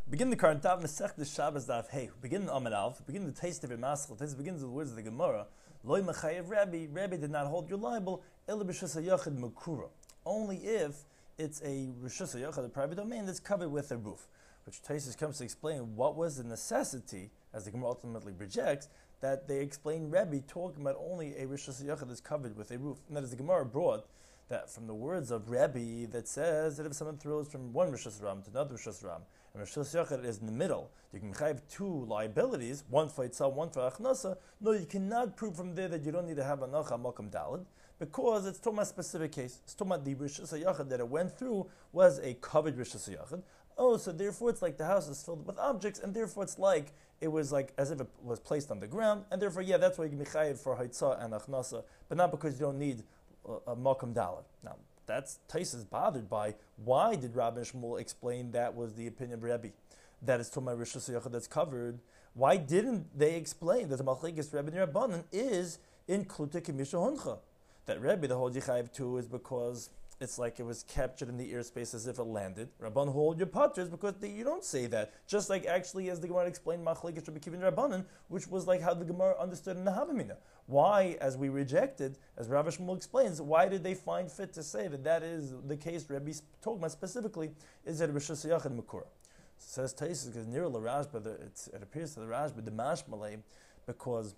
Begin the current Tav Masech Shabbos Daf. Hey, begin the Amud Alf. Begin the taste of your Maschil. This begins with the words of the Gemara. Loi Mechayev Rabbi. Rabbi did not hold your liable. Ela b'shus hayachid mekura. Only if it's a b'shus hayachid, a private domain that's covered with a roof. Which Taisus comes to explain what was the necessity, as the Gemara ultimately rejects, that they explain Rabbi talking about only a b'shus hayachid that's covered with a roof. And that is the Gemara brought that from the words of Rabbi that says that if someone throws from one Rishus Ram to another Rishus Ram, and Rishus Yachid is in the middle, you can have two liabilities, one for Yitzhak, one for Achnasa. No, you cannot prove from there that you don't need to have Anacha Malkam Dalad, because it's talking about a specific case. It's talking about the Rishus Yachid that it went through was a covered Rishus Yachid. Oh, so therefore it's like the house is filled with objects, and therefore it's like it was like as if it was placed on the ground, and therefore, yeah, that's why you can be chayiv for Haitzah and Achnasa, but not because you don't need a Malkam Dalad. Now, that's Taisus bothered by why did Rabbi Shmuel explain that was the opinion of Rabbi, that is to my Rishus Yachid that's covered. Why didn't they explain that the Malchikis Rabbi Rabbanan is in Kluta Kimisha Huncha? That Rabbi, the whole Yichayev too, is because it's like it was captured in the airspace as if it landed. Rabban hold your patras because you don't say that. Just like actually as the Gemara explained Machlekes Rabbi Kiva and Rabbanan, which was like how the Gemara understood in the Havamina. Why, as we rejected, as Rav Shmuel explains, why did they find fit to say that that is the case Rabbi talking about specifically, is that Rishus Yachid Makura? Says Taisus, because near the Rashba, it appears to the Rashba, the Mashmalei, because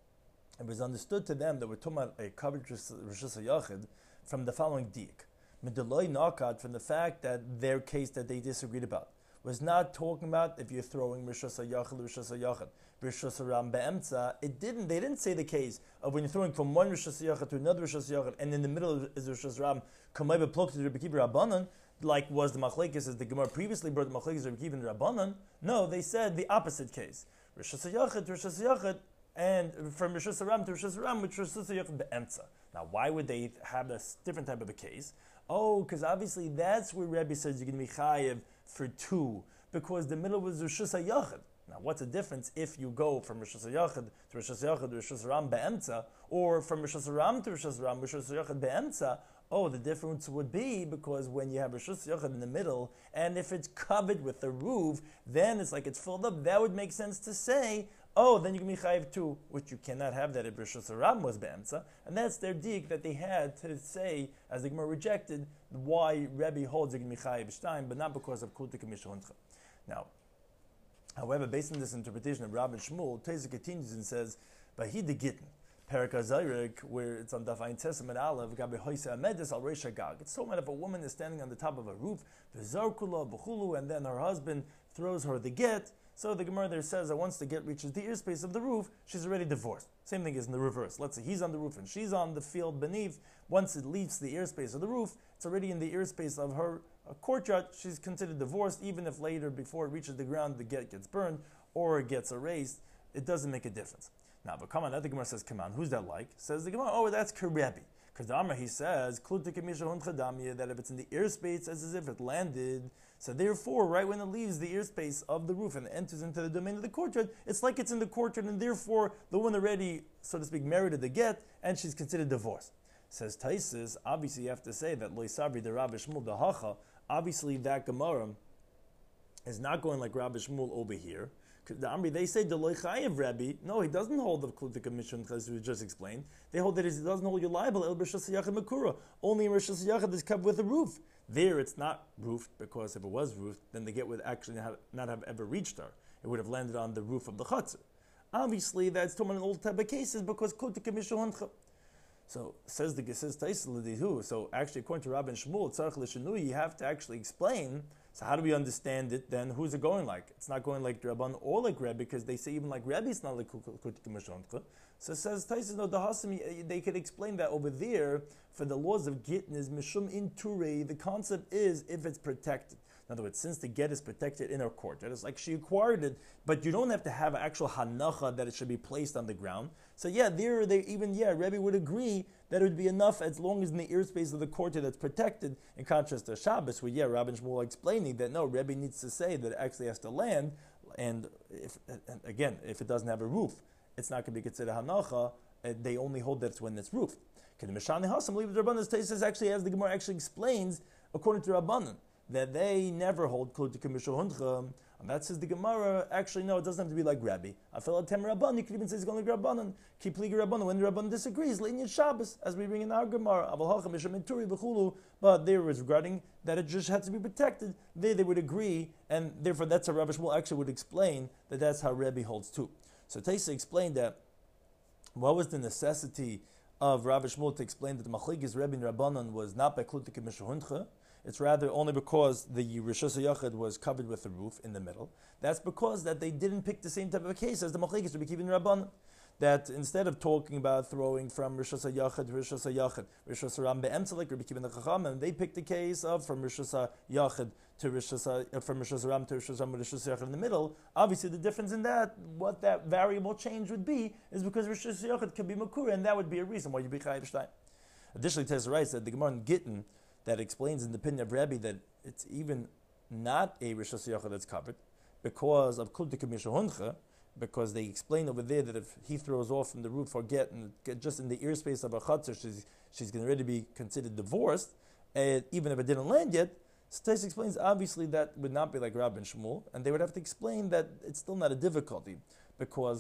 it was understood to them that we're talking about a covered Rishus Yachid from the following diak. Medeloi Nakat, from the fact that their case that they disagreed about was not talking about if you're throwing Rishus Yachid, Rishus Ram Be'emtza. They didn't say the case of when you're throwing from one Rishus Yachid to another Rishus Yachid, and in the middle is Rishus Ram, Kamei Be'plok to Rabbi Kiva Rabbanan, like was the Machlekes, as the Gemara previously brought the Machlekes Rabbi Kiva and Rabbanan. No, they said the opposite case. Rishus Yachid, and from Rishus Ram to Rishus Ram, which Rishus Yachid Be'emtza. Now, why would they have a different type of a case? Oh, because obviously that's where Rebbe says you're going to be chayiv for two, because the middle was Rishus HaYachid. Now, what's the difference if you go from Rishus HaYachid to Rishus HaYachid to Rishus Ram Be'emtza, or from Rishus Ram to Rishus Ram, Rishus HaYachid Be'emtza? Oh, the difference would be because when you have Rishus HaYachid in the middle, and if it's covered with the roof, then it's like it's filled up. That would make sense to say, oh, then you can be chayiv too, which you cannot have that if Rishus Ram was be'emtza, and that's their dik that they had to say, as the Gemara rejected, why Rebbe holds you can be chayiv shtein, but not because of Kulta Kamisha Huncha. Now, however, based on this interpretation of Rabbi Shmuel, Taisus continues and says, "Vahi de Gittin, Perak HaZayrik, where it's on Daf Ayin Testament Aleph, Gabi Hoysa Amedes Al Reish Hagag. It's talking about if a woman is standing on the top of a roof, V'zarkula B'chulu, and then her husband throws her the get." So the Gemara there says that once the get reaches the airspace of the roof, she's already divorced. Same thing is in the reverse. Let's say he's on the roof and she's on the field beneath. Once it leaves the airspace of the roof, it's already in the airspace of her courtyard. She's considered divorced, even if later, before it reaches the ground, the get gets burned or it gets erased. It doesn't make a difference. Now, but come on, that the Gemara says, come on, who's that like? Says the Gemara, oh, that's Kerebi. Because the Amar, he says, that if it's in the airspace, it's as if it landed. So therefore, right when it leaves the airspace of the roof and enters into the domain of the courtyard, it's like it's in the courtyard, and therefore the woman already, so to speak, merited the get, and she's considered divorced. Says Taisus, obviously you have to say that Lo Sabri de Rabbi Shmuel de Hacha, obviously that Gemara is not going like Rabbi Shmuel over here. They say the Loichayev Rabbi. No, he doesn't hold the Klutika Mission as we just explained. They hold that he doesn't hold you liable. El Rishus Yachid Makura. Only Rishus Yachid is covered with a roof. There, it's not roofed, because if it was roofed, then the get would actually not have ever reached her. It would have landed on the roof of the chutzner. Obviously, that's talking about an old type of cases because Klutika Mission. So says Taisus. So actually, according to Rabbi Shmuel, Tzarech L'Shinui, you have to actually explain. So how do we understand it then? Who's it going like? It's not going like Rabban or like Rebbe, because they say even like Rebbe it's not like Klutika Mishoncha. So it says Taisus, no, the Hasim, they could explain that over there for the laws of Gittin is Mishum in Turei. The concept is if it's protected. In other words, since the get is protected in her court, it's like she acquired it, but you don't have to have an actual hanacha that it should be placed on the ground. So yeah, Rebbe would agree that it would be enough as long as in the airspace of the courtyard that's protected, in contrast to Shabbos, where Rabbi Shmuel explaining that no, Rebbe needs to say that it actually has to land, and if it doesn't have a roof, it's not going to be considered hanacha. They only hold that it's when it's roofed. Because the Mishani Hasam, believe the Rabbanan's Taisus actually, as the Gemara actually explains, according to Rabbanan, that they never hold Klutika Mishahuncha And that says the Gemara, actually, no, it doesn't have to be like Rabbi. Afel Tem Rabban, you could even say it's going like Rabbanan. Keep Ligi Rabbanan. When the Rabban disagrees, Le'inyan Shabbos, as we bring in our Gemara, Aval Hacham, Misham Turi, B'chulu, but they were regarding that it just had to be protected. They would agree, and therefore that's how Rav Shmuel actually would explain that that's how Rabbi holds too. So Taisa explained that what was the necessity of Rav Shmuel to explain that the Machlekes Rebbe and Rabbanan was not by Klutik Mishahuncha. It's rather only because the Rishus HaYachid was covered with the roof in the middle. That's because that they didn't pick the same type of a case as the Machlekes Rebbe Kiva and Rabbanan. That instead of talking about throwing from Rishus HaYachid to Rishus HaYachid, Rishus HaRam be'emtza like Rebbe Kiva and the Chachamim, they picked the case of from Rishus HaYachid to from Rishus HaRam to Rishus HaRam to Rishus HaYachid in the middle. Obviously, the difference in that, what that variable change would be, is because Rishus HaYachid could be Makura, and that would be a reason why you'd be Chayiv Shtayim. Additionally, Tessa writes that the Gemara in Gittin that explains in the opinion of Rabbi that it's even not a Rishus HaYachid that's covered because of Klutik Mishahuncha, because they explain over there that if he throws off from the roof or get just in the ear space of a chatzar, she's going to already be considered divorced, even if it didn't land yet. So Tais explains obviously that would not be like Rabbi and Shmuel, and they would have to explain that it's still not a difficulty, because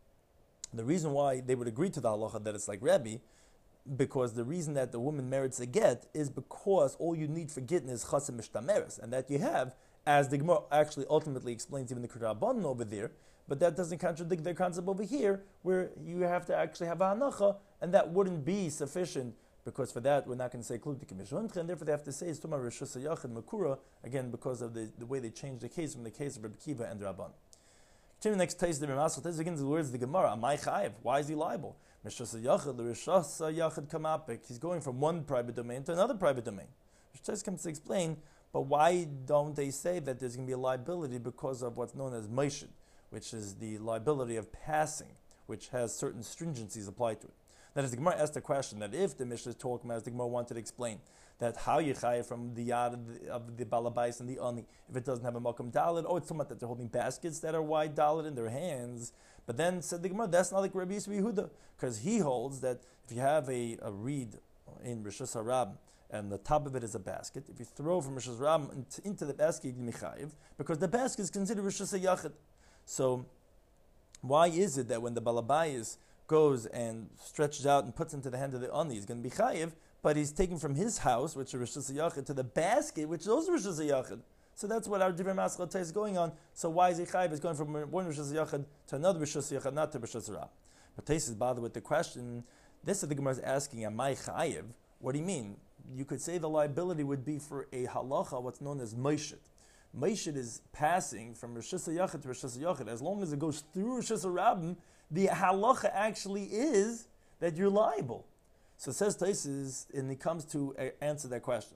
the reason why they would agree to the halacha that it's like Rabbi, because the reason that the woman merits a get is because all you need for getting is chasim mishtameres, and that you have, as the Gemara actually ultimately explains even the Kurabban over there. But that doesn't contradict their concept over here, where you have to actually have a hanacha, and that wouldn't be sufficient, because for that we're not going to say klutik mishuncha, and therefore they have to say it's Tumar Rishus HaYachid Makura, again because of the way they changed the case from the case of Rebbe Kiva and Rabban. Continue the next taste the Ramasal. This begins the words of the Gemara. Amai chayiv? Why is he liable? Rishus HaYachid, the Rishus HaYachid kamapik. He's going from one private domain to another private domain. Rishus comes to explain, but why don't they say that there's going to be a liability because of what's known as Moshid, which is the liability of passing, which has certain stringencies applied to it. That is, the Gemara asked the question that if the Mishnah is talking about, as the Gemara wanted to explain, that how you chayiv from the yard of the balabais and the ani, if it doesn't have a makam dalit, it's somewhat that they're holding baskets that are wide dalit in their hands. But then said the Gemara, that's not like Rabbi Yisrael Yehuda, because he holds that if you have a reed in Rishus HaRam, and the top of it is a basket, if you throw from Rishus HaRam into the basket, you chayiv, because the basket is considered Rishus HaYachid. So, why is it that when the balabais goes and stretches out and puts into the hand of the ani, he's going to be chayiv, but he's taking from his house, which is Rishus HaYachid, to the basket, which is also Rishus HaYachid? So that's what our different maskal is going on. So why is he chayiv? He's going from one Rishus HaYachid to another Rishus HaYachid, not to Rishus HaRam. But Tais is bothered with the question. This is the Gemara is asking, am I chayiv? What do you mean? You could say the liability would be for a halacha, what's known as Moshid. Moshid is passing from Rishus HaYachid to Rishus HaYachid. As long as it goes through Rishus HaRabim, the halacha actually is that you're liable. So it says Taisis, and he comes to answer that question.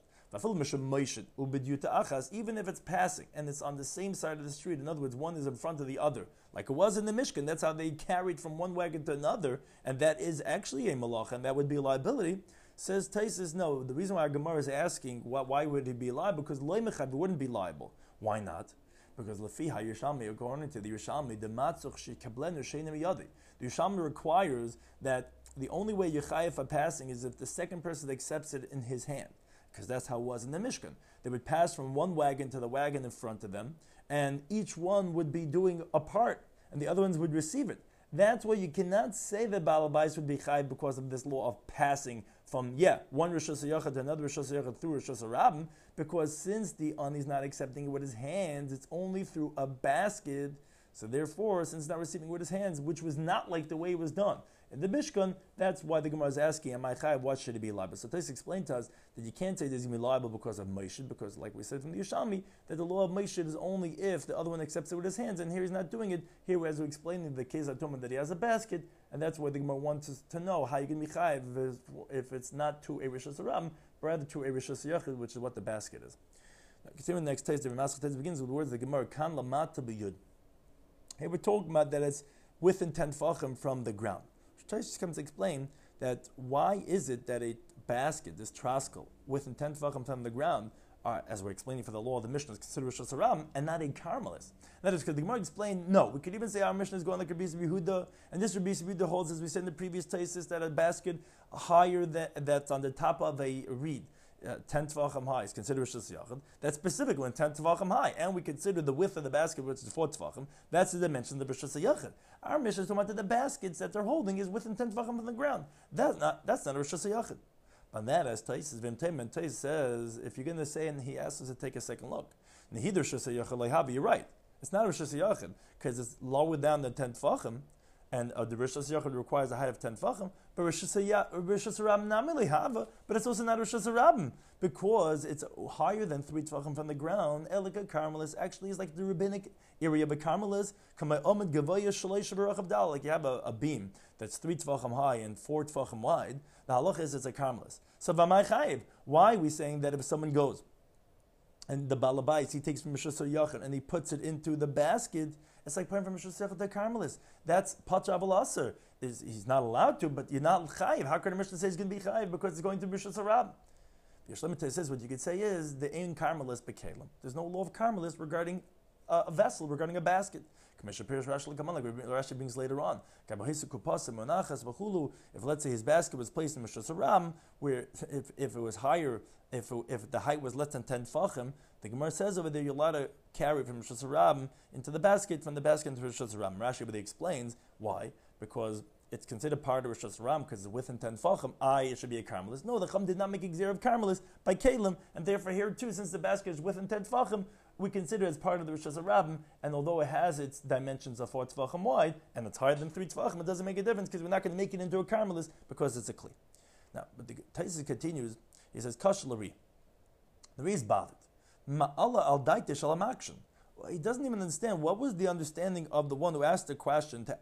Even if it's passing and it's on the same side of the street, in other words, one is in front of the other, like it was in the Mishkan, that's how they carried from one wagon to another, and that is actually a malacha, and that would be a liability. Says Taisis, no, the reason why our Gemara is asking why would he be liable, because loy mechav wouldn't be liable. Why not? Because Lefi HaYerushalmi, according to the Yerushalmi, the Matzuch Shekablenu Sheinem Yadi. The Yerushalmi requires that the only way you're chayiv for passing is if the second person accepts it in his hand, because that's how it was in the Mishkan. They would pass from one wagon to the wagon in front of them, and each one would be doing a part, and the other ones would receive it. That's why you cannot say that Baal Habais would be chayiv because of this law of passing from one Rishus HaYachid to another Rishus HaYachid through Rishus HaRabim, because since the ani is not accepting it with his hands, it's only through a basket. So therefore, since it's not receiving it with his hands, which was not like the way it was done in the Mishkan, that's why the Gemara is asking, am I chayiv? What should it be liable? So Tais explained to us that you can't say there's going to be liable because of Moshid, because like we said from the Yerushalmi, that the law of Moshid is only if the other one accepts it with his hands, and here he's not doing it. Here, as we explained in the case of Tumah, that he has a basket, and that's why the Gemara wants us to know how you can be chayiv if it's not to a Rishus HaRam, but rather to a Rishus HaYachid, which is what the basket is. Now, continuing the next taste, the Ramasal Taste begins with the words of the Gemara, Kan lamata b'yud. Here we're talking about that it's within 10 tefachim from the ground. Taish comes to explain that why is it that a basket, this traskel, within 10 tefachim from the ground, as we're explaining for the law of the Mishnah, is considered Rishus HaRam and not a carmelis. That is because the Gemara explained, no, we could even say our Mishnah is going like Rabbi Yisrael Yehuda, and this Rabbi Yisrael Yehuda holds, as we said in the previous tases, that a basket higher that's on the top of a reed, 10 tvachim high is considered Rishus Yachid, that's specifically when 10 tvachim high, and we consider the width of the basket, which is 4 tvachim, that's the dimension of the Rishus Yachid. Our mission is talking about the baskets that they're holding is within 10 tvachim from the ground. That's not a Rishus Yachid. On that, as Tais says, if you're going to say, and he asks us to take a second look, Nehidr Rishus Yachid lehabi, you're right. It's not a Rishus Yachid, because it's lower down than 10 tvachim, and the Rishus Yachid requires a height of 10 tvachim, but Rishus Rabim namili hava, but it's also not Rishus Rabim, because it's higher than 3 tvachim from the ground. Elika Carmelis actually is like the rabbinic area, but Carmelis, like you have a beam that's 3 tvachim high and 4 tvachim wide, the halach is it's a Carmelis. So v'may chayiv, why are we saying that if someone goes, and the balabais, he takes from Rishus Yachid and he puts it into the basket, it's like putting from Rishus Yachid to Carmelis. That's Patra Aser. He's not allowed to, but you're not chayiv. How can a Mishnah say he's going to be chayiv? Because it's going to Rishus Rabim. The Yeshlemitah says what you could say is the ein Carmelis bekelim. There's no law of Carmelis regarding a vessel, regarding a basket. Commissioner Pirish Rashi come on, like Rashi brings later on. If let's say his basket was placed in Rishus Rabim, where if it was higher, if the height was less than 10 tfachim, the Gemara says over there you're allowed to carry from Rishus Rabim into the basket, from the basket into Rishus Rabim. Rashi explains why, because it's considered part of Rishus Rabim because it's within 10 tfachim. It should be a Carmelis. No, the Chum did not make a gzir of Carmelis by Kalim, and therefore here too, since the basket is within 10 tfachim, we consider it as part of the Rishus Rabim, and although it has its dimensions of 4 tfachim wide, and it's higher than 3 tfachim, it doesn't make a difference because we're not going to make it into a Carmelis because it's a Kli. Now, but the Taisus continues, he says, Kash Lari. The Ri is bothered. Ma'ala al daitish al action. He doesn't even understand what was the understanding of the one who asked the question to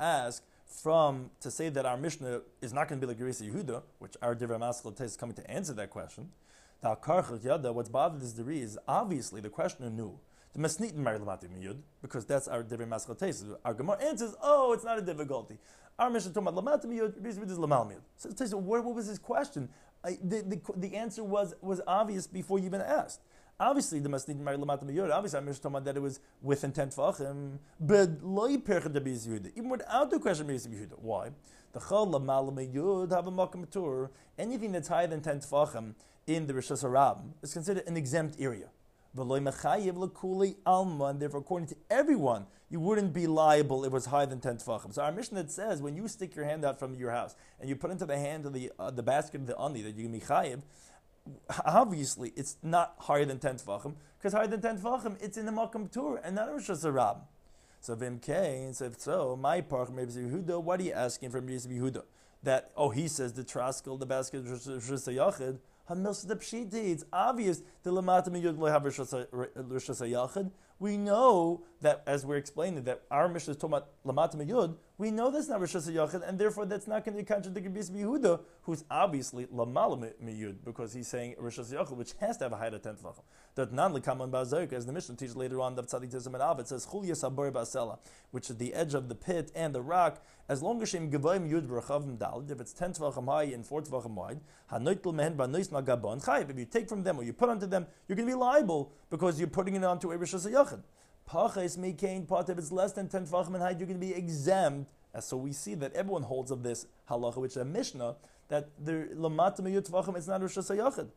say that our Mishnah is not going to be like Yerisa Yehuda, which our Divrei Maskal is coming to answer that question. What's bothered is the Ri is obviously the questioner knew the Masnitin Marilamati Miyud, because that's our Divrei Maskal Tais. Our Gemara answers, it's not a difficulty. Our Mishnah talking about Lamati Miyud, is Lamal Miyud. So what was his question? The answer was obvious before you even asked. Obviously, the Masnid Mar Lamata Miyud. Obviously, I'm talking about that it was within 10 tfachim, but loy perched the Beis Yehuda, even without the question of Beis Yehuda. Why? The Chol Lamal Miyud have a makam tur. Anything that's higher than 10 tfachim in the Rishus Rabim is considered an exempt area. V'loy mechayev lekuli alma, and therefore, according to everyone, you wouldn't be liable if it was higher than 10 tfachim. So our Mishnah that says when you stick your hand out from your house and you put into the hand of the basket of the ani that you can be chayev, obviously it's not higher than 10 tfachim, because higher than 10 tfachim, it's in the makam tur and not a Rishus Rabim. So Vimkei, so if so, my park maybe Yehuda, what are you asking from Yehuda? That he says the traskel, the basket of Rishus Yachid. It's obvious the Lamata Miyud will have Rishus Yachid. We know that, as we're explaining, that our Mishnah is talking about Lamata Miyud. We know that's not Rishus Yachid, and therefore that's not going to contradict Beis Yehuda, who's obviously Lamala Miyud, because he's saying Rishus Yachid, which has to have a height of 10 tefachim. That non lekaman ba'azoyk, as the Mishnah teaches later on, the Tzadik Tizim and Av, it says Chulya Sabor Basela, which is the edge of the pit and the rock. As long as Shem Gavoim Yud V'Rechavim Daled, if it's 10 tefachim high and 4 tefachim wide, Hanoitel Mehen Ba'Nois Magabon Chayiv. If you take from them or you put onto them, you're going to be liable because you're putting it onto a Rishus Yachid. Pachas Meikain Pot, if it's less than 10 tefachim in height, you're going to be exempt. And so we see that everyone holds of this halacha, which is a Mishnah, that the Lamata Miyud Tefachim is not Rishus Yachid.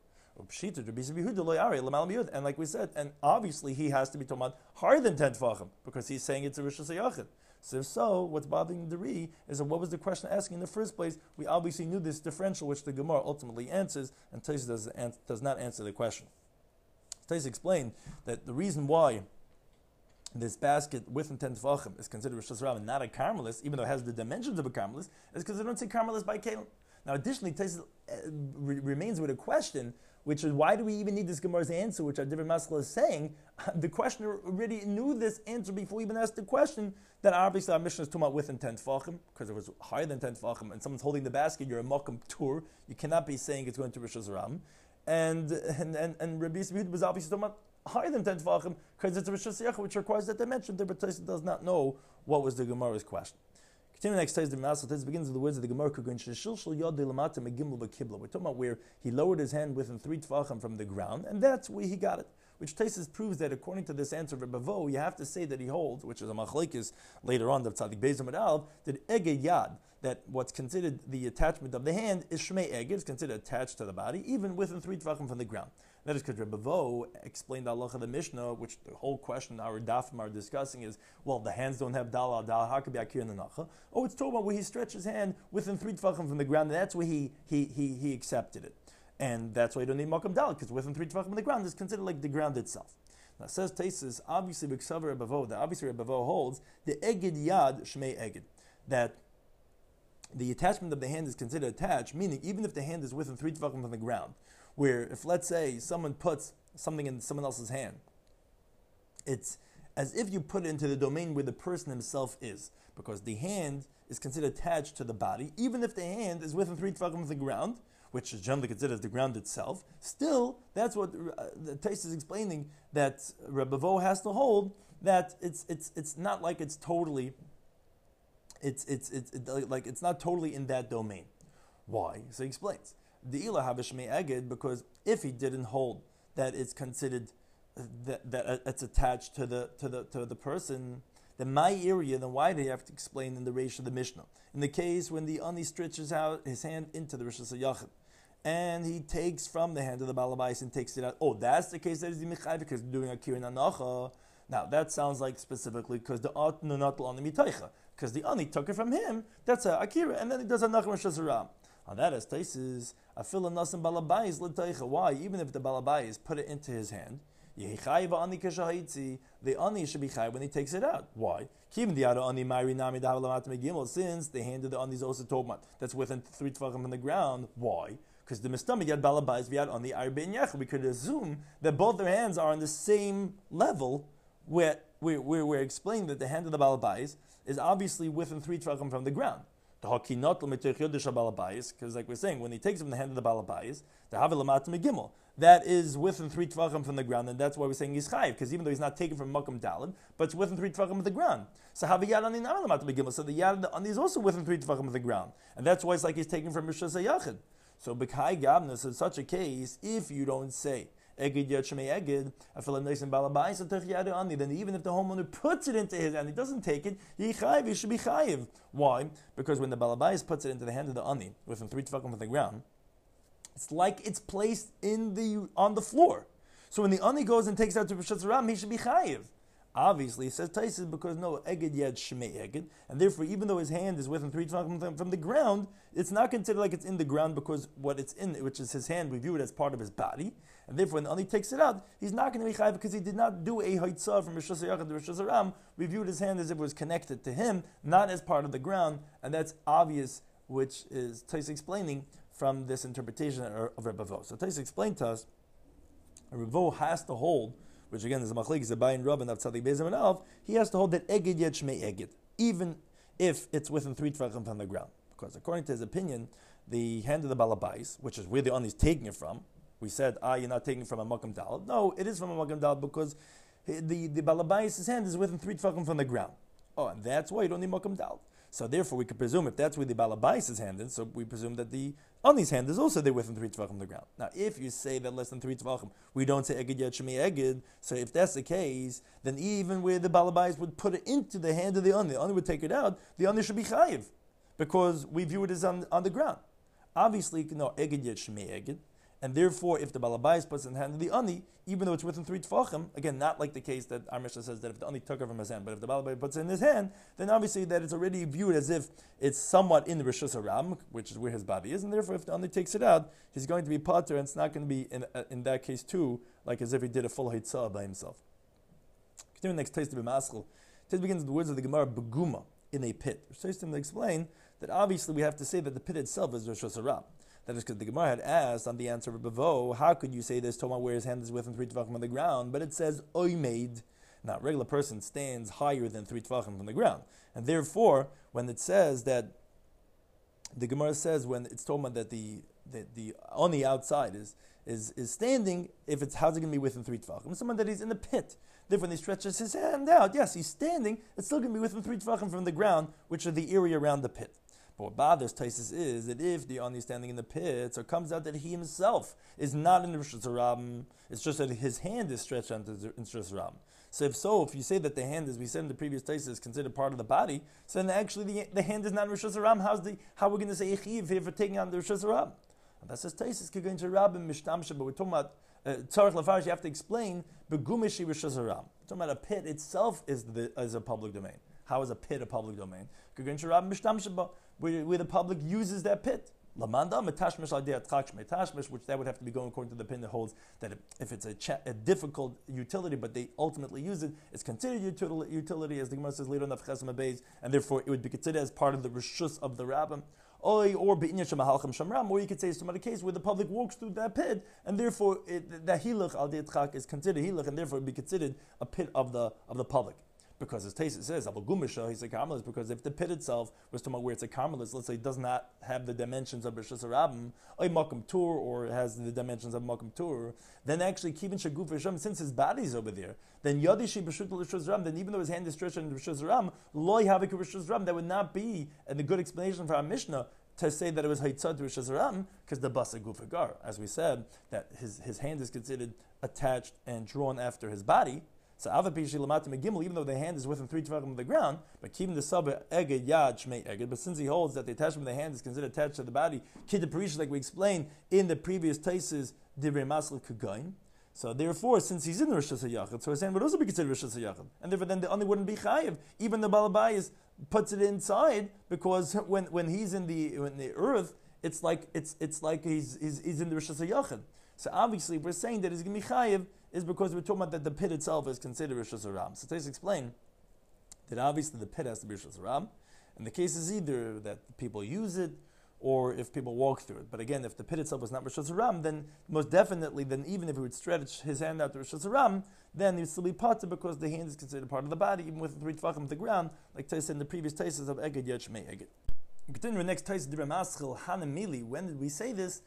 And like we said, and obviously he has to be talking about higher than 10 tefachim because he's saying it's a Rishus Yachid. So what's bothering the Ri is that what was the question asking in the first place? We obviously knew this differential, which the Gemara ultimately answers, and Tais does not answer the question. Tais explained that the reason why this basket within 10 tefachim is considered Rishus Rabim and not a Carmelis, even though it has the dimensions of a Carmelis, is because they don't say Carmelis by Kalim. Now, additionally, Tais remains with a question, which is why do we even need this Gemara's answer, which our Divrei Maskal is saying? The questioner already knew this answer before he even asked the question, that obviously our Mishnah is talking about within 10 tefachim, because it was higher than 10 tefachim, and someone's holding the basket, you're a makam tur, you cannot be saying it's going to Rishus Rabim. And Rabbi Yisrael was obviously talking about higher than 10 tefachim, because it's a Rishus Yachid, which requires that dimension. The Tais does not know what was the Gemara's question. Continue next Tais, the Maskal Tais begins with the words of the Gemara. We're talking about where he lowered his hand within 3 tefachim from the ground, and that's where he got it. which Taisus proves that according to this answer of Rebbe Vo, you have to say that he holds, which is a machlekes later on, the Tzadik Beis Amud Aleph, that Eged Yad, that what's considered the attachment of the hand is Shmei Eged, is considered attached to the body, even within 3 tvachim from the ground. That is because Rebbe Vo explained the halacha of the Mishnah, which the whole question our dafim are discussing is, well, the hands don't have dal al dal, how could be akir and nacha? Oh, it's talking about where he stretched his hand within 3 tvachim from the ground, and that's where he accepted it. And that's why you don't need makam dal, because within 3 tvachim from the ground is considered like the ground itself. Now says Taisus, obviously B'ksav Rebbe Vo, that obviously Rebbe Vo holds the Eged Yad Shmei Eged, that the attachment of the hand is considered attached, meaning even if the hand is within 3 tvachim from the ground, where if, let's say, someone puts something in someone else's hand, it's as if you put it into the domain where the person himself is, because the hand is considered attached to the body, even if the hand is within 3 tvachim of the ground, which is generally considered as the ground itself. Still, that's what the Tais is explaining, that Rebbe Vo has to hold, that it's not like it's totally, it's not totally in that domain. Why? So he explains. The ilah havishmei eged, because if he didn't hold that it's considered that it's attached to the person, then my area, then why do you have to explain in the Reish of the Mishnah? In the case when the ani stretches out his hand into the Rishus HaYachid, and he takes from the hand of the Balabais and takes it out. Oh, that's the case that is the Mechai, because doing Akir and Anacha. Now that sounds like specifically because the Atnu not on the Mitaicha, because the ani took it from him. That's a Akira, and then he does a Nachem Rishus HaRam. On that, as Taisus, Afil Nasim Balabais L'Taicha. Why? Even if the Balabais put it into his hand, the ani should be chai when he takes it out. Why? Since the hand of the ani is also tobmat, that's within 3 tvachim from the ground. Why? Because the mistamid yad balabais v'yad ani arbin yach. We could assume that both their hands are on the same level, where we're explaining that the hand of the balabais is obviously within 3 tvachim from the ground. Because like we're saying, when he takes it from the hand of the balabais, the havilamat megimel, that is within 3 tvachim from the ground, and that's why we're saying he's chayiv, because even though he's not taken from makom dalid, but it's within 3 tvachim of the ground. So haviyad ani havilamat megimel, so the yad ani is also within 3 tvachim of the ground, and that's why it's like he's taken from Rishus HaYachid. So b'kai gabnus, in such a case, if you don't say Eged Yad Shmei Eged, then even if the homeowner puts it into his hand, he doesn't take it, he should be chayiv. Why? Because when the balabais puts it into the hand of the ani, within 3 tvachim from the ground, it's like it's placed on the floor. So when the ani goes and takes out to Rishus HaRam, he should be chayiv. Obviously, it says Taisus because no, Eged Yad Shmei Eged, and therefore even though his hand is within 3 tvachim from the ground, it's not considered like it's in the ground because what it's in, which is his hand, we view it as part of his body, and therefore when the ani takes it out, he's not going to be chayiv because he did not do a haitzah from Rishus HaYachid to Rishus HaRam. We viewed his hand as if it was connected to him, not as part of the ground, and that's obvious, which is Taisus explaining from this interpretation of Rebbe Vo. So Taisus explained to us, Rebbe Vo has to hold, which again is a machlekes, Abayin Rav and Tzadik Beis Amud Aleph, he has to hold that Eged Yad Shmei Eged, even if it's within 3 tvachim from the ground. Because according to his opinion, the hand of the balabais, which is where the ani is taking it from, we said, you're not taking it from a makam dal. No, it is from a makam dal because the balabais' hand is within 3 tvachim from the ground. Oh, and that's why you don't need makam dal. So therefore, we could presume if that's where the balabais' hand is, so we presume that the ani's hand is also there within 3 tvachim from the ground. Now, if you say that less than 3 tvachim, we don't say Eged Yad Shmei Eged, so if that's the case, then even where the balabais would put it into the hand of the ani would take it out, the ani should be chayiv, because we view it as on the ground. Obviously, no, Eged Yad Shmei Eged, and therefore, if the balabais puts it in the hand of the ani, even though it's within 3 tvachim, again, not like the case that our Mishnah says that if the ani took it from his hand, but if the balabais puts it in his hand, then obviously that it's already viewed as if it's somewhat in the Rishus HaRam, which is where his body is, and therefore if the ani takes it out, he's going to be pater, and it's not going to be, in that case too, like as if he did a full hitzah by himself. Continuing next, Taste of B'maschel. Taste begins with the words of the Gemara, Beguma, in a pit. Which takes him to explain that obviously we have to say that the pit itself is Rishus HaRam. That is because the Gemara had asked on the answer of Rebbe Vo, how could you say this Toma where his hand is within 3 tvachim on the ground, but it says oimed. Now, a regular person stands higher than 3 tvachim from the ground. And therefore, when it says that, the Gemara says when it's Toma that the oni outside is standing, if it's, how's it going to be within 3 tvachim? Someone that he's in the pit. Therefore, when he stretches his hand out, yes, he's standing, it's still going to be within 3 tvachim from the ground, which are the area around the pit. But what bothers Taisus is that if the Ani is standing in the pit, so it comes out that he himself is not in the Rosh Hashanah, it's just that his hand is stretched onto the Rosh Hashanah. So if you say that the hand, as we said in the previous Taisus, is considered part of the body, so then actually the hand is not in Rosh Hashanah. How are we going to say Yechiv here for taking on the Rosh Hashanah? And that says Taisus could go into Rabbim Mishtamsha, but we're talking about Tzarech Lafarish. You have to explain Begumishi Rosh Hashanah. We're talking about a pit itself is a public domain. How is a pit a public domain? Could go into Rabbim Mishtamsha, where the public uses that pit. Lamanda metashmish al metashmish, which that would have to be going according to the opinion that holds that if it's a difficult utility, but they ultimately use it, it's considered utility, as the Gemara says later on the Chesam Beis, and therefore it would be considered as part of the reshus of the rabbim. Or you could say some other case where the public walks through that pit, and therefore the hilach al de'etchak is considered hilach, and therefore it would be considered a pit of the public. Because as Taisus says, Abu Gumisha, he's a Carmelist, because if the pit itself was talking about where it's a Carmelist, let's say it does not have the dimensions of Rosh Hashanah, or Makam Tur, or it has the dimensions of Makam Tur, then actually, Kivin Shaguf Hashem, since his body is over there, then Yadishi B'Shut Rosh Hashanah, then even though his hand is stretched in Rosh Hashanah, Loi Havik Rosh Hashanah, that would not be, and a good explanation for our Mishnah, to say that it was Haitzad Rosh Hashanah, because the Basa Gufagar, as we said, that his hand is considered attached and drawn after his body. So even though the hand is within 3 tefachim of the ground, but keeping the sub eged yad shmei eged. But since he holds that the attachment of the hand is considered attached to the body, kid the perish, like we explained in the previous taises, divrei masel kugain. So therefore, since he's in the Rosh Hashanah, so his hand would also be considered Rosh Hashanah, and therefore then the Ani wouldn't be chayiv. Even the Balabayas puts it inside, because when he's in the earth, it's like he's in the Rosh Hashanah. So obviously, we're saying that he's going to be chayiv is because we're talking about that the pit itself is considered Rosh Hashanah. So let's explain that obviously the pit has to be Rosh Hashanah, and the case is either that people use it or if people walk through it. But again, if the pit itself was not Rosh Hashanah, then most definitely, then even if he would stretch his hand out to Rosh Hashanah, then he would still be potter because the hand is considered part of the body, even with 3 tefachim of the ground, like Taisa in the previous Taisas of Eged Yad Shmei Eged. Continue the next Taisa, Divrei Maschil, Hanamili. When did we say this?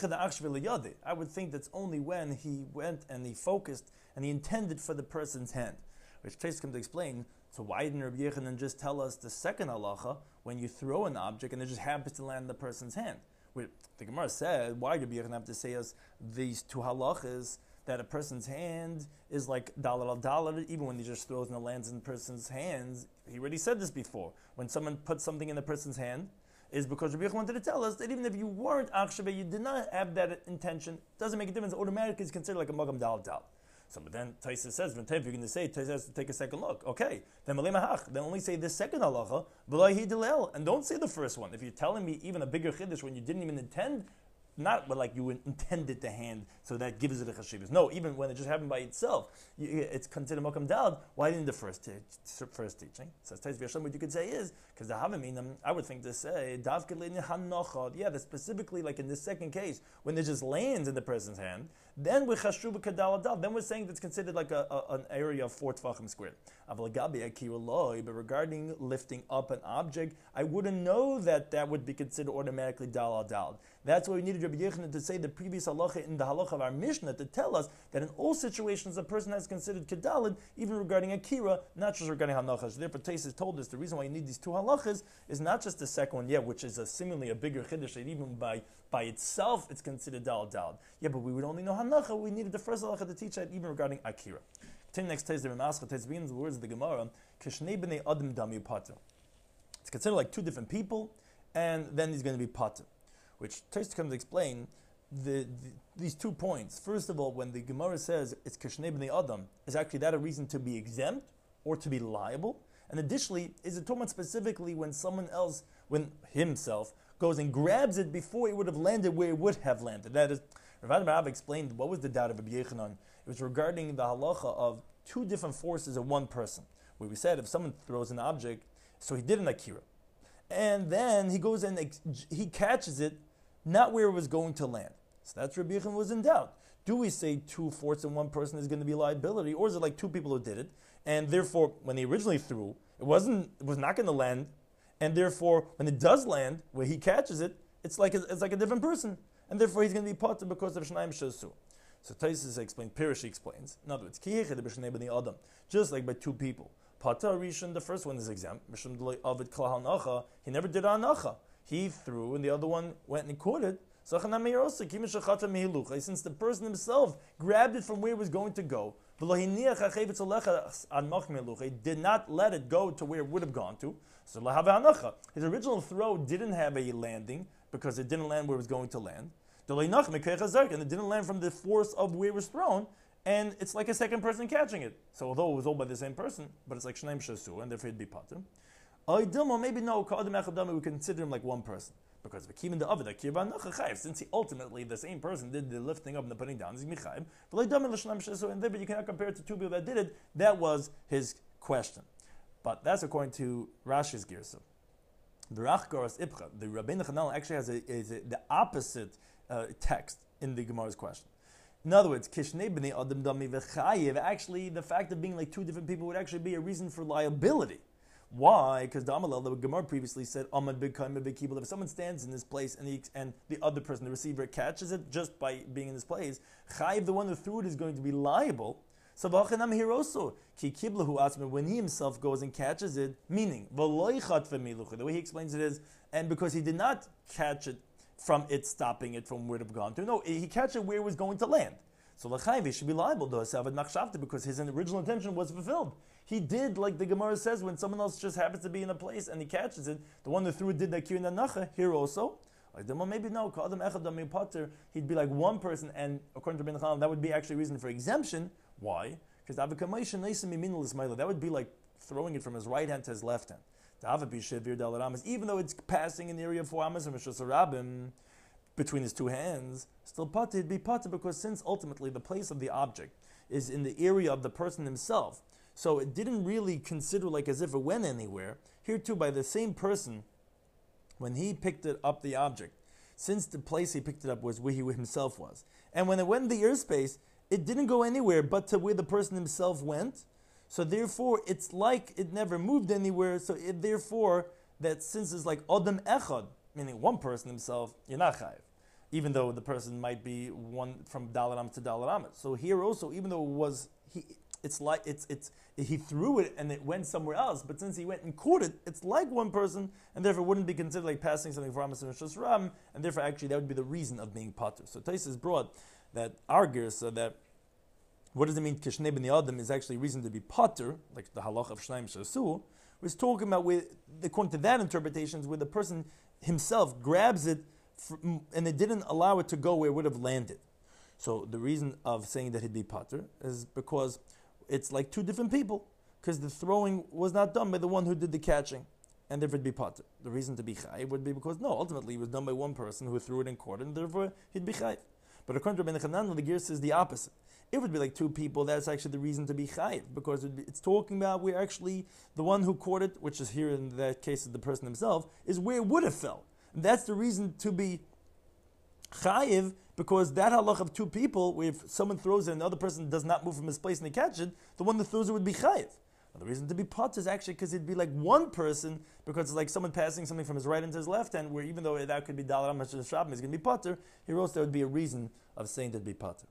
I would think that's only when he went and he focused and he intended for the person's hand. Which Tais comes to explain, so why didn't Rabbi Yechanan just tell us the second halacha, when you throw an object and it just happens to land in the person's hand? The Gemara said, why did Rabbi Yechanan have to say us these 2 halachas, that a person's hand is like dollar al dollar, even when he just throws and it lands in the person's hands? He already said this before. When someone puts something in the person's hand, is because Rabbi Yechanan wanted to tell us that even if you weren't Achshava, you did not have that intention, doesn't make a difference. Automatically, it's considered like a Magam Dal Dal. So, but then Taisa says, if you're going to say, Taisa has to take a second look. Okay, then Malay Mahach, then only say this second halacha, V'lai Hidilel, and don't say the first one. If you're telling me even a bigger chiddush when you didn't even intend, not but like you intended the hand, so that gives it a chashivas. No, even when it just happened by itself, it's considered makam dalad. Why didn't the first teaching? So what you could say is because the havaminim, I would think to say yeah, that specifically like in this second case when it just lands in the person's hand, then we're chashruba kadal. Then we're saying that's considered like an area of 4 tefachim squared. But regarding lifting up an object, I wouldn't know that would be considered automatically dal dal. That's why we needed Rabbi Yechanan to say the previous halacha in the halacha of our Mishnah to tell us that in all situations a person has considered kedalid, even regarding akira, not just regarding hanachas. Therefore, Taisus told us the reason why you need these 2 halachas is not just the second one, which is seemingly a bigger chiddush, that even by itself it's considered dal dal. Yeah, but we would only know hanacha. We needed the first halacha to teach that even regarding akira. Continue next Taisus, the Ramascha. Taisus begins the words of the Gemara: Kishnei b'nei adam dami pater. It's considered like 2 different people, and then he's going to be pater. Which Taisus comes to explain these 2 points. First of all, when the Gemara says it's Kishnei b'nei Adam, is actually that a reason to be exempt or to be liable? And additionally, is it talking about specifically when someone else, when himself, goes and grabs it before it would have landed where it would have landed? That is, Rav Rav explained what was the doubt of Rabbi Yechanan. It was regarding the halacha of 2 different forces of one person. Where we said if someone throws an object, so he did an akira, and then he goes and he catches it not where it was going to land. So that's Rabbi Yechanan was in doubt. Do we say 2 forces and one person is going to be liability, or is it like 2 people who did it, and therefore when he originally threw, it was not going to land, and therefore when it does land, where he catches it, it's like a different person, and therefore he's going to be potter because of Shnaim Shasu. So Taisus explains, Pirish explains, in other words, just like by 2 people. Pata Rishon, the first one is exempt. He never did anacha. he threw and the other one went and caught it. Since the person himself grabbed it from where it was going to go, he did not let it go to where it would have gone to. So his original throw didn't have a landing because it didn't land where it was going to land. And it didn't land from the force of where it was thrown, and it's like a second person catching it. So although it was all by the same person, but it's like Shneim Shasu, and therefore it'd be pater. Maybe no, we consider him like one person. Because since he ultimately, the same person, did the lifting up and the putting down, and therefore you cannot compare it to two people that did it. That was his question. But that's according to Rashi's Girsa. The Rabbeinu Chananel actually has the opposite text in the Gemara's question. In other words, actually the fact of being like two different people would actually be a reason for liability. Why? Because the Amalel, the Gemara previously said, if someone stands in this place and the other person, the receiver, catches it just by being in this place, Chayiv, the one who threw it, is going to be liable. So here also, when he himself goes and catches it, meaning, the way he explains it is, and because he did not catch it from it stopping it from where it had gone to, no, he catch it where it was going to land. So L'chayv, he should be liable because his original intention was fulfilled. He did, like the Gemara says, when someone else just happens to be in a place and he catches it, the one who threw it did that kirin nacha, here also. Maybe no, he'd be like one person, and according to Ben Chananel, that would be actually a reason for exemption. Why? Because that would be like throwing it from his right hand to his left hand. Even though it's passing in the area of 4 amas and Rabim between his two hands, still pater, it'd be pater because since ultimately the place of the object is in the area of the person himself, so it didn't really consider like as if it went anywhere. Here too, by the same person, when he picked it up, the object, since the place he picked it up was where he himself was, and when it went in the airspace, it didn't go anywhere but to where the person himself went. So therefore, it's like it never moved anywhere. So therefore, that since it's like Adam Echad, meaning one person himself, you're not chayiv, even though the person might be one from Dalaram to Dalaram. So here also, even though it was he threw it and it went somewhere else, but since he went and caught it, it's like one person, and therefore wouldn't be considered like passing something for Amos and Shasram, and therefore actually that would be the reason of being pater. So Taisus brought that argues so that what does it mean Kishnei ben Adam is actually reason to be pater, like the halach of Shnaim Shasu, was talking about where, according to that interpretation, is where the person himself grabs it and it didn't allow it to go where it would have landed. So the reason of saying that he'd be pater is because it's like two different people, because the throwing was not done by the one who did the catching, and therefore it'd be pater. The reason to be chayiv would be because ultimately it was done by one person who threw it in court, and therefore he'd be chayiv. But according to Ben Chananel, the Girsa is the opposite. It would be like two people. That's actually the reason to be chayiv, because it's talking about where actually the one who caught it, which is here in that case is the person himself, is where it would have fell. And that's the reason to be chayiv, because that halach of two people, where if someone throws it and the other person does not move from his place and they catch it, the one that throws it would be chayiv. The reason to be pater is actually because it'd be like one person, because it's like someone passing something from his right into his left hand, where even though that could be Dalaram Hashem Shabbat, is going to be pater, here also there would be a reason of saying that be pater.